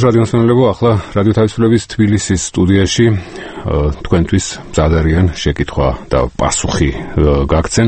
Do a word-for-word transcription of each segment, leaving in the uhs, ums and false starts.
რადიო მსმენელებო, ახლა რადიო თავისუფლების თბილისის სტუდიაში თქვენთვის მზად არიან შეკითხვა და პასუხი გაგცენ.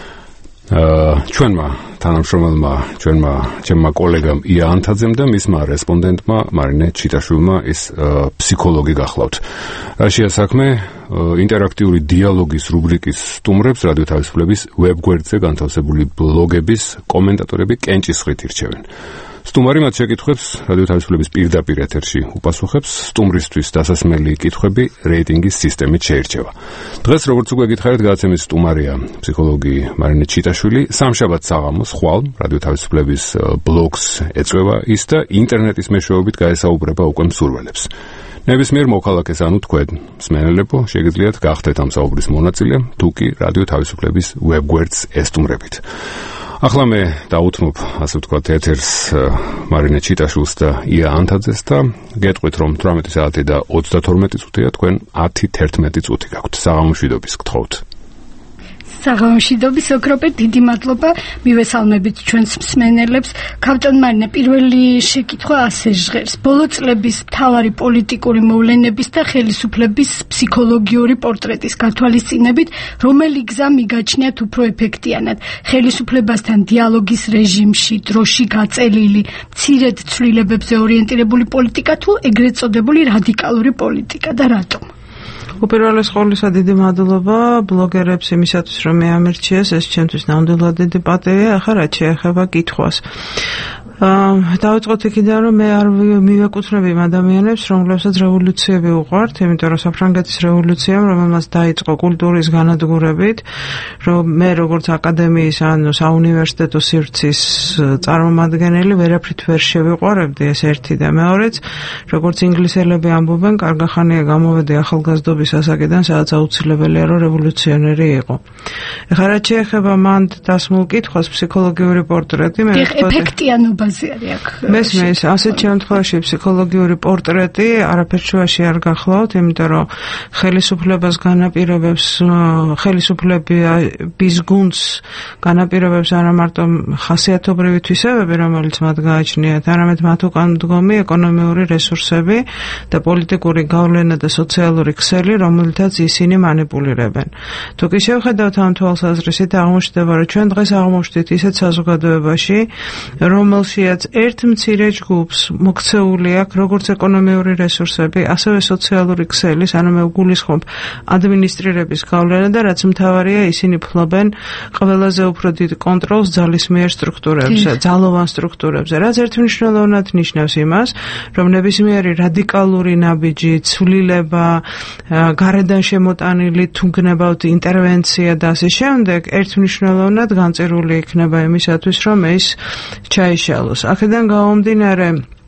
ჩვენმა თანამშრომელმა, ჩვენმა ჩემმა კოლეგამ ია ანთაძემ და მისმა რესპონდენტმა მარინე ჩიტაშვილმა ის ფსიქოლოგი გახლავთ. რაშია საქმე? ინტერაქტიული დიალოგის რუბრიკის სტუმრებს რადიო თავისუფლების ვებგვერდზე განთავსებული ბლოგების კომენტატორები კენჭისყრით ირჩევენ. სტუმარი მათ შეკითხვებს რადიო თავისუფლების პირდაპირ ეთერში უპასუხებს, სტუმრისთვის დასასმელი კითხვები რეიტინგის სისტემით შეირჩევა. დღეს, როგორც უკვე გითხარით, გადაცემის სტუმარია ფსიქოლოგი მარინე ჩიტაშვილი. სამშაბათ საღამოს ხვალ რადიო თავისუფლების ბლოგს ეწვევა ის და ინტერნეტის მეშვეობით გაესაუბრება უკვე მსურველებს. ნებისმიერ მოქალაქეს, ანუ თქვენ, მსმენელებო, შეგიძლიათ გახდეთ ამ საუბრის მონაწილე, თუ კი რადიო თავისუფლების ვებგვერდს ესტუმრებით. ახლა მე დაუთმობ, ასე ვთქვათ, ეთერს მარინე ჩიტაშვილს და ია ანთაძეს და გეტყვით, რომ თვრამეტი საათი და ოცდათორმეტი წუთია, თქვენ ათი თერთმეტი წუთი გაქვთ. საღამომშვიდობის გთხოვთ. საღამომშვიდობის ოქროპეთ, დიდი მადლობა, მივესალმებით ჩვენს მსმენელებს. ქავტონ მარინე, პირველი შეკითხვა ასე ჟღერს. ბოლო წლების მთავარი პოლიტიკური მოვლენების და ხელისუფლების ფსიქოლოგიური პორტრეტის გათვალისწინებით, რომელი გზა მიგაჩნიათ უფრო ეფექტიანად? ხელისუფლებასთან დიალოგის რეჟიმში, დროში გაწელილი, მცირედ ცვლილებებზე ორიენტირებული პოლიტიკა თუ ეგრეთ წოდებული რადიკალური პოლიტიკა და რატომ? უპირველეს ყოვლისა დიდი მადლობა ბლოგერებს იმისათვის, რომ მე ამირჩიეს, ეს ჩემთვის ნამდვილად დიდი პატივია. ახლა რაც შეეხება კითხვას. დავიწყოთ იქიდან, რომ მე არ მივეკუთვნები იმ ადამიანებს, რომლებსაც რევოლუციები უყვართ, იმიტომ რომ საფრანგეთის რევოლუციამ, რომელმაც დაიწყო კულტურის განადგურებით, რომ მე როგორც აკადემიის ანუ საუნივერსიტეტო სივრცის წარმომადგენელი ვერაფრით ვერ შევიყვარებდი, ეს ერთი და მეორეც, როგორც ინგლისელები ამბობენ, კარგახანია გამოვედი ახალგაზრდობის ასაკიდან, სადაც აუცილებელია, რომ რევოლუციონერი იყო. ეხლა რაც შეეხება მან დასმულ კითხვას, ფსიქოლოგიური პორტრეტი, მე ეფექტიანობა მესმის, ასეთ შემთხვევაში ფსიქოლოგიური პორტრეტი არაფერ შუაში არ გახლავთ, იმიტომ რომ ხელისუფლებას განაპირობებს, ხელისუფლების გუნდს განაპირობებს არა მარტო ხასიათობრივი თვისებები, რომელიც მათ გააჩნიათ, არამედ მათ უკან მდგომი ეკონომიური რესურსები და პოლიტიკური გავლენა და სოციალური ქსელი, რომელთაც ისინი მანიპულირებენ. თუ კი შევხედავთ ამ თვალსაზრისით, აღმოჩნდება, რომ ჩვენ დღეს აღმოჩნდით ისეთ საზოგადოებაში, რომელშიც ერთ მცირე ჯგუფს მოქცეული აქვს როგორც ეკონომიური რესურსები, ასევე სოციალური ქსელის, ანუ მე ვგულისხმობ ადმინისტრირების გავლენა და რაც მთავარია, ისინი ფლობენ ყველაზე უფრო დიდ კონტროლს ძალისმიერ სტრუქტურებზე, ძალოვან სტრუქტურებზე, რაც ერთმნიშვნელოვნად ნიშნავს იმას, რომ ნებისმიერი რადიკალური ნაბიჯი, ცვლილება, გარედან შემოტანილი თუ გნებავთ ინტერვენცია და ასე შემდეგ, ერთმნიშვნელოვნად განწირული იქნება იმისათვის, რომ ეს ჩაიშალოს. აქედან გამომდინარე,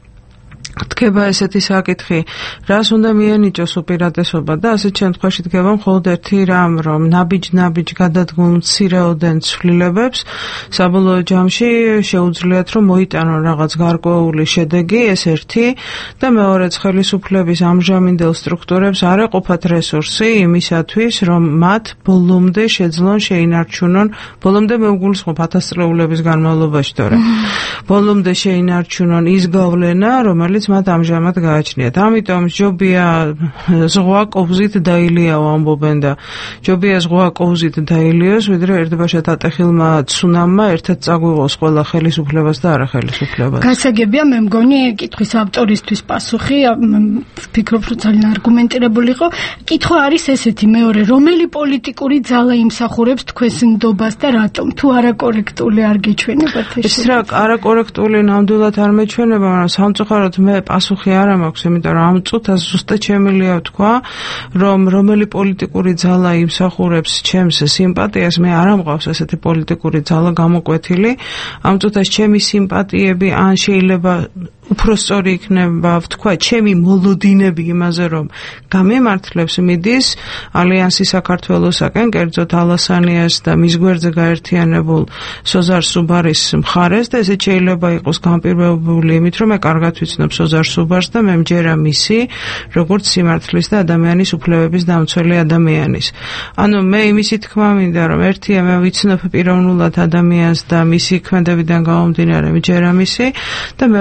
დგება ესეთი საკითხი, რას უნდა მიენიჭოს უპირატესობა და ასეთ შემთხვევაში დგება მხოლოდ ერთი რამ, რომ ნაბიჯ-ნაბიჯ გადადგმულ მცირეოდენ ცვლილებებს საბოლოო ჯამში შეუძლიათ, რომ მოიტანონ რაღაც გარკვეული შედეგი, ეს ერთი და მეორეც ხელისუფლების ამჟამინდელ სტრუქტურებს არ ეყოფათ რესურსი იმისათვის, რომ მათ ბოლომდე შეძლონ შეინარჩუნონ, ბოლომდე მე ვგულისხმობ ათასწლეულების განმავლობაში, თორე ბოლომდე შეინარჩუნონ ის გავლენა, რომელიც მათ ამჟამად გააჩნიათ. ამიტომ ჯობია ზღვა კოვზით დაილიაო ამბობენ და ჯობია ზღვა კოვზით დაილიოს, ვიდრე ერთბაშად ატეხილმა ცუნამმა ერთად წაგვიღოს ყველა ხელისუფლებას და არახელისუფლებას. გასაგებია, მე მგონი კითხვის ავტორისთვის პასუხი, ვფიქრობ, რომ ძალიან არგუმენტირებული იყო. კითხვა არის ესეთი, მეორე, რომელი პოლიტიკური ძალა იმსახურებს თქვენს ნდობას და რატომ? თუ არაკორექტული არ გეჩვენებათ ეს? ეს რა არაკორექტული ნამდვილად არ მეჩვენება, მაგრამ სამწუხაროდ მე პასუხი არ მაქვს, იმიტომ რომ ამ წუთას ზუსტად შემიძლია ვთქვა, რომ რომელი პოლიტიკური ძალა იმსახურებს ჩემს სიმპათიას, მე არ ამყავს ესეთი პოლიტიკური ძალა გამოკვეთილი. ამ წუთას ჩემი სიმპათიები ან შეიძლება უფრო სწორი იქნება ვთქვა, ჩემი მოლოდინები იმაზე, რომ გამემართლებს მიდის ალიანსი საქართველოსაკენ, კერძოდ ალასანიას და მის გვერდზე გაერთიანებულ სოზარ სუბარის მხარეს და ესე შეიძლება იყოს განპირობებული იმით, რომ მე კარგად ვიცნობ სოზარ სუბარს და მე მჯერა მისი, როგორც სიმართლის და ადამიანის უფლებების დამცველი ადამიანის. ანუ მე იმისი თქმა მინდა, რომ ერთია მე ვიცნობ პიროვნულად ადამიანს და მისი ქმედებიდან გამომდინარე მჯერა მისი და მეორეა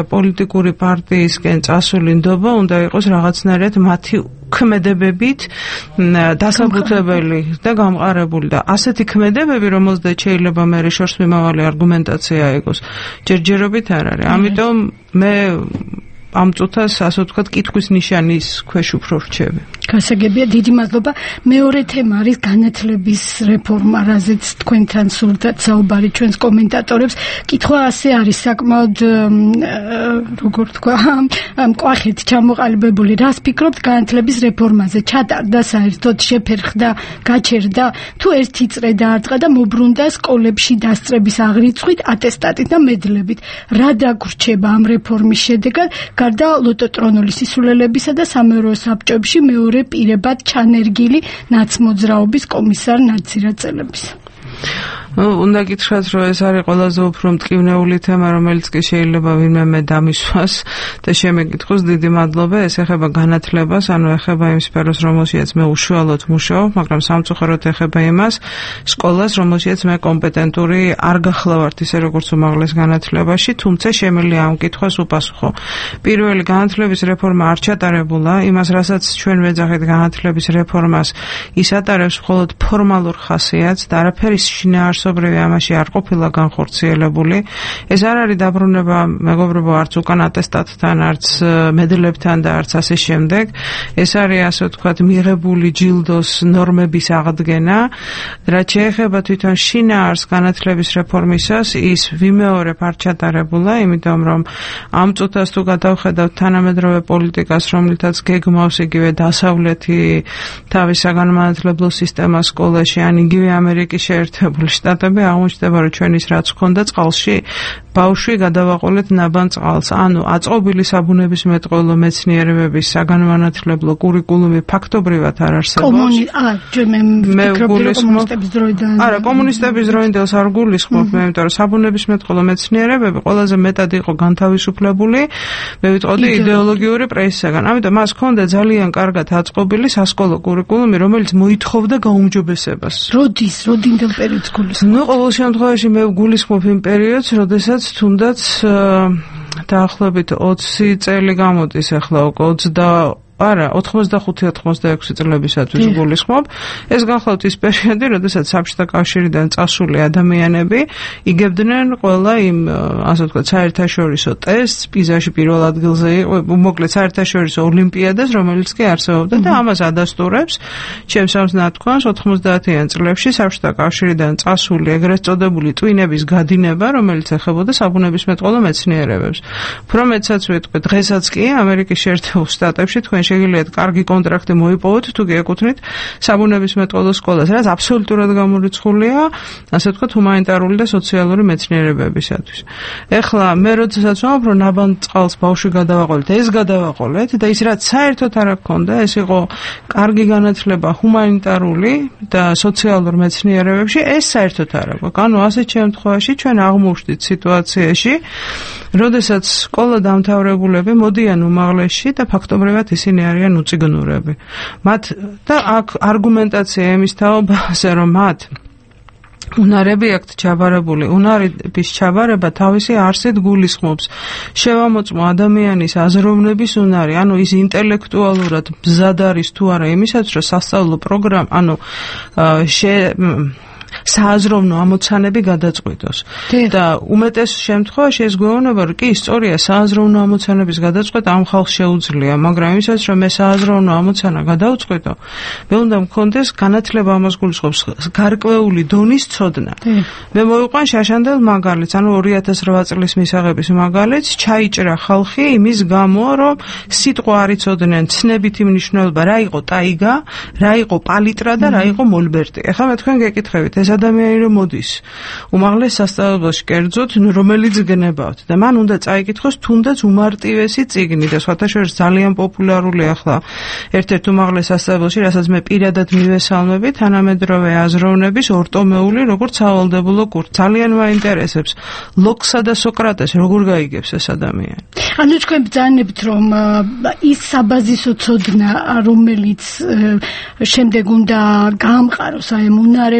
პოლიტიკური პარტიისკენ წასული ნდობა უნდა იყოს რაღაცნაირად მათი ქმედებებით დასაბუთებელი და გამყარებული და ასეთი ქმედებები, რომელზეც შეიძლება მე შორს მიმავალი არგუმენტაცია ეგოს, ჯერჯერობით არ არის. ამიტომ მე ამ წუთას ასე ვთქვათ კითხვის ნიშანის ქვეშ უფრო რჩები. გასაგებია, დიდი მადლობა. მეორე თემა არის განათლების რეფორმა, რაზეც თქვენთან სურდათ საუბარი ჩვენს კომენტატორებს. კითხვა ასე არის საკმაოდ როგორ თქვა, მკვახეთ ჩამოყალიბებული. რას ფიქრობთ განათლების რეფორმაზე? ჩატარდა საერთოდ, შეფერხდა, გაჩერდა, თუ ერთი წრე დაარტყა და მობრუნდა სკოლებში დასწრების აღრიცხვით, ატესტატით და მედლებით. რა დაგვრჩება ამ რეფორმის შედეგად? გარდა ლოტოტრონული სისულელებისა და სამეურვეო საბჭოებში მეორე პირებად ჩანერგილი ნაცმოძრაობის კომისარ ნაცირაწელების. უნდა გითხრათ, რომ ეს არის ყველაზე უფრო მტკივნეული თემა, რომელიც კი შეიძლება ვინმე მე დამისვას და შემეკითხოს. დიდი მადლობა. ეს ეხება განათლებას, ანუ ეხება იმ სფეროს, რომელშიც მე უშუალოდ მუშაობ, მაგრამ სამწუხაროდ ეხება იმას, სკოლას, რომელშიც მე კომპეტენტური არ გახლავართ ისე როგორც უმაღლეს განათლებაში, თუმცა შემიძლია ამ კითხვას უპასუხო. პირველი, განათლების რეფორმა არ ჩატარებულა, იმას რასაც ჩვენ ვეძახით განათლების რეფორმას, ის ატარებს მხოლოდ ფორმალურ ხასიათს და არაფერი შინაარსობრივი ამაში არ ყოფილა განხორციელებული. ეს არ არის დაბრუნება, მეგობრებო, არც უკან ატესტატთან, არც მედლებთან და არც ასე შემდეგ. ეს არის ასე ვთქვათ მიღებული ჯილდოს ნორმების აღდგენა. რაც შეეხება თვითონ შინაარს განათლების რეფორმისას, ის ვიმეორებ არ ჩატარებულა, იმიტომ რომ ამ წუთას თუ გადავხედავთ თანამედროვე პოლიტიკას, რომლითაც გეგმავს იგივე დასავლეთი თავის საგანმანათლებლო სისტემას სკოლაში, ან იგივე ამერიკის შეერთებული შტატები, აღმოჩნდება, რომ ჩვენ ის რაც ჰქონდა წყალში, ბავშვი გადავაყოლეთ ნაბან წყალს. ანუ აწყობილი საბუნებისმეტყველო მეცნიერებების საგანმანათლებლო კურიკულუმი ფაქტობრივად არ არსებობს. აა, მე ვფიქრობდი, რომ კომუნისტების დროიდან. არა, კომუნისტების დროინდელს არ გულისხმობ, მე იმიტომ რომ საბუნებისმეტყველო მეცნიერებები ყველაზე მეტად იყო განთავისუფლებული, მე ვიტყოდი იდეოლოგიური პრესისაგან. ამიტომ მას ჰქონდა ძალიან კარგად აწყობილი სასკოლო კურიკულუმი, რომელიც მოითხოვდა გაუმჯობესებას. როდის, როდინდელ პერიოდს გულისხმობ? ნუ ყოველ შემთხვევაში მე ვგულისხმობ იმ პერიოდს, როდესაც თუნდაც დაახლოებით ოცი წელი გამოდის, ახლა უკვე ოცდა არა, ოთხმოცდახუთი ოთხმოცდაექვსი წლებისათვის გულისხმობ. ეს გახლავთ ის პერიოდი, როდესაც საბჭოთა კავშირიდან წასული ადამიანები იგებდნენ ყველა იმ, ასე ვთქვათ, საერთაშორისო ტესტს, პიზაში პირველ ადგილზე იყო, მოკლედ საერთაშორისო ოლიმპიადას, რომელიც კი არსებობდა და ამას ადასტურებს ჩემს ამს ნათქვამს ოთხმოცდაათიან წლებში საბჭოთა კავშირიდან წასული ეგრეთ წოდებული ტვინების გადინება, რომელიც ეხებოდა საბუნებისმეტყველო მეცნიერებებს. უფრო მეტსაც ვიტყვი, დღესაც კი ამერიკის შეერთებულ შტატებში თქვენ შეგიძლიათ კარგი კონტრაქტი მოიპოვოთ, თუ გეკუთვნით საბუნებისმეტყველო სკოლას, რაც აბსოლუტურად გამორიცხულია, ასე ვთქვათ, ჰუმანიტარული და სოციალური მეცნიერებებისათვის. ეხლა მე როდესაც ვამბობ, რომ ნაბან წყალს ბავშვი გადავაყოლეთ, ეს გადავაყოლეთ და ის რაც საერთოდ არ აქონდა, ეს იყო კარგი განათლება ჰუმანიტარული და სოციალურ მეცნიერებებში, ეს საერთოდ არ აქვს. ანუ ასეთ შემთხვევაში ჩვენ აღმოვჩნდით სიტუაციაში, როდესაც სკოლა დამთავრებულები მოდიან უმაღლესში და ფაქტობრივად ისინი არიან უწიგნურები. მათ და აქ არგუმენტაცია იმის თაობაზე, რომ მათ უნარები აქვთ ჩაბარებული, უნარების ჩაბარება თავისი არსით გულისხმობს შევამოწმო ადამიანის აზროვნების უნარი, ანუ ის ინტელექტუალურად მზად არის თუ არა იმისათვის, რომ სასწავლო პროგრამა, ანუ შე სააზროვნო ამოცანები გადაწყვიტოს. და უმეტეს შემთხვევაში ეს გვეუბნება, რომ კი, სწორია, სააზროვნო ამოცანების გადაწყვეტა ამ ხალხს შეუძლია, მაგრამ იმისათვის, რომ მე სააზროვნო ამოცანა გადავწყვიტო, მე უნდა მქონდეს განათლება, ამას გულისხმობს გარკვეული დონის ცოდნა. მე მოვიყვან შაშანდელ მაგალითს, ანუ ორი ათას რვა წლის მისაღების მაგალითს, ჩაიჭრა ხალხი იმის გამო, რომ სიტყვა არ იცოდნენ ცნებითი მნიშვნელობა, რა იყო ტაიგა, რა იყო პალიტრა და რა იყო მოლბერტი. ეხლა მე თქვენ გეკითხებით, ეს ადამიანი რომ მოდის უმაღლეს სასწავლებელში კერძოდ, რომელიც გნებავთ და მან უნდა წაიკითხოს თუნდაც უმარტივესი წიგნი და სხვათა შორის ძალიან პოპულარული ახლა ერთ-ერთ უმაღლეს სასწავლებელში, რასაც მე პირადად მივესალმები, თანამედროვე აზროვნების ორტომეული როგორც სავალდებულო კურსი. ძალიან მაინტერესებს ლოქსა და სოკრატეს როგორ გაიგებს ეს ადამიანი. ანუ თქვენ ბრძანებთ, რომ ის საბაზისო ცოდნა, რომელიც შემდეგ უნდა გაამყაროს აი ამ უნარებმა,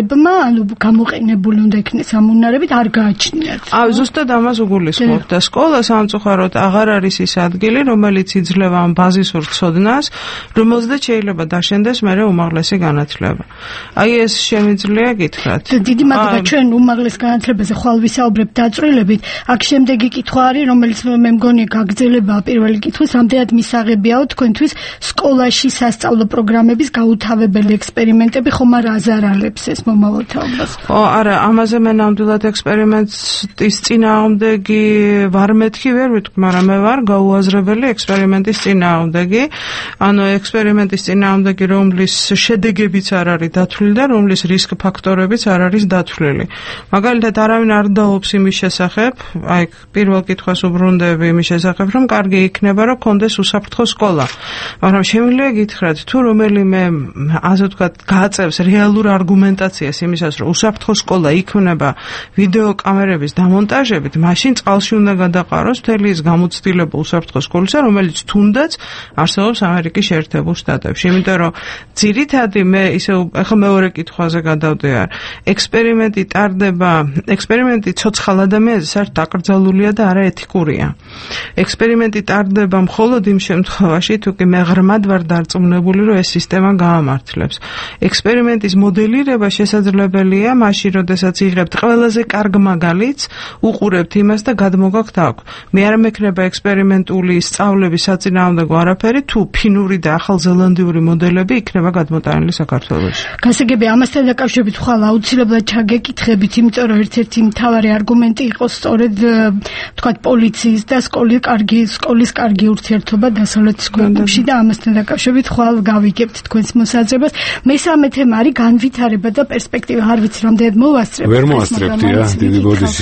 ანუ გამოყენებული უნდა იქნეს ამ უნარებით არ გააჩნიათ. აი ზუსტად ამას უგულისხმობ და სკოლა სამწუხაროდ აღარ არის ის ადგილი, რომელიც იძლევა ამ ბაზისურ ცოდნას, რომელზეც შეიძლება დაშენდეს მერე უმაღლესი განათლება. აი ეს შემიძლია გითხრათ. დიდი მადლობა ჩვენ უმაღლეს განათლებაზე ხვალ ვისაუბრებთ დაწვრილებით. აქ შემდეგი კითხვა არის, რომელიც მე მგონი გაგრძელებაა პირველი კითხვის, ამდენად მისაღებიაო თქვენთვის სკოლაში სასწავლო პროგრამების გაუთავებელი ექსპერიმენტები ხომ არ აზარალებს ეს მომავალ თაობას? ო, არა, ამაზე მე ნამდვილად ექსპერიმენტის წინააღმდეგი ვარ მეთქი ვერ ვიტყვი, მაგრამ მე ვარ გაუაზრებელი ექსპერიმენტის წინააღმდეგი. ანუ ექსპერიმენტის წინააღმდეგი, რომლის შედეგებიც არ არის დათვლილი და რომლის რისკ ფაქტორებიც არ არის დათვლილი. მაგალითად, არავინ არ დაობს იმის შესახებ, აი პირველ კითხვას უბრუნდები იმის შესახებ, რომ კარგი იქნება, რომ კონდეს უსაფრთხო სკოლა. მაგრამ შემიძლია გითხრათ, თუ რომელიმე ასე ვთქვათ, გააწევს რეალურ არგუმენტაციას იმისას, რომ უსაფრთხო სკოლა იქმნება ვიდეო კამერების დამონტაჟებით, მაშინ წყალში უნდა გადაყაროს მთელი ის გამოცდილება უსაფრთხო სკოლისა, რომელიც თუნდაც არსებობს ამერიკის შეერთებულ შტატებში. იმიტომ რომ ძირითადი მე ისე ახლა მეორე კითხვაზე გადავდივარ. ექსპერიმენტი ტარდება, ექსპერიმენტი ცოცხალ ადამიანზე საერთოდ დაკრძალულია და არაეთიკურია. ექსპერიმენტი ტარდება მხოლოდ იმ შემთხვევაში, თუ კი მე ღრმად ვარ დარწმუნებული, რომ ეს სისტემა გაამართლებს. ექსპერიმენტის მოდელირება შესაძლებელია მაშინ, როდესაც იღებთ ყველაზე კარგ მაგალითს, უყურებთ იმას და გადმოგაქვთ აქ. მე არ მექნება ექსპერიმენტული სწავლების საწინააღმდეგო არაფერი, თუ ფინური და ახალზელანდიური მოდელები იქნება გადმოტანილი საქართველოში. გასაგები ამასთან დაკავშირებით ხვალ აუცილებლად ჩაგეკითხებით, იმიტომ რომ ერთ-ერთი მთავარი არგუმენტი იყო სწორედ ვთქვათ პოლიციის და სკოლის კარგი სკოლის კარგი ურთიერთობა დასავლეთის ქვეყნებში და ამასთან დაკავშირებით ხვალ გავიგებთ თქვენს მოსაზრებას. მესამე თემა არის განვითარება და პერსპექტივა. არ ვიცი რამდენად მოვასწრებთ. ვერ მოასწრებდია დიდი ბოდიში.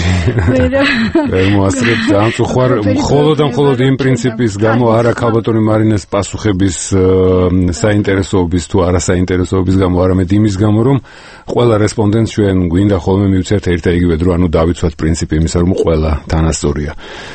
ვერ მოასწრებთ. ძალიან უხარ მხოლოდ და მხოლოდ იმ პრინციპის გამო არა ქალბატონი მარინეს პასუხების საინტერესოობის თუ არასაინტერესოობის გამო, არამედ იმის გამო, რომ ყველა რესპონდენტს ჩვენ გვინდა ხოლმე მივცეთ ერთ და იგივე დრო, ანუ დავიცვათ პრინციპი იმისა, რომ ყველა თანასწორია.